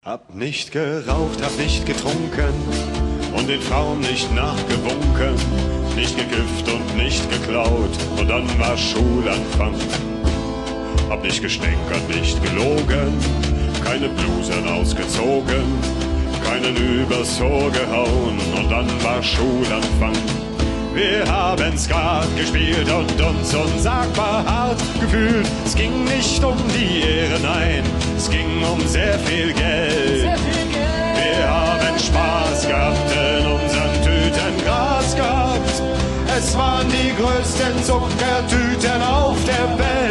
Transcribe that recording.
Hab nicht geraucht, hab nicht getrunken und den Frauen nicht nachgewunken, nicht gekifft und nicht geklaut und dann war Schulanfang. Hab nicht gestänkert, nicht gelogen, keine Blusen ausgezogen, keinen übers Ohr gehauen und dann war Schulanfang. Wir haben Skat gespielt und uns unsagbar hart gefühlt. Es ging nicht um die Ehre, nein, es ging um sehr viel Geld. Wir haben Spaß gehabt, in unseren Tüten Gras gehabt. Es waren die größten Zuckertüten auf der Welt.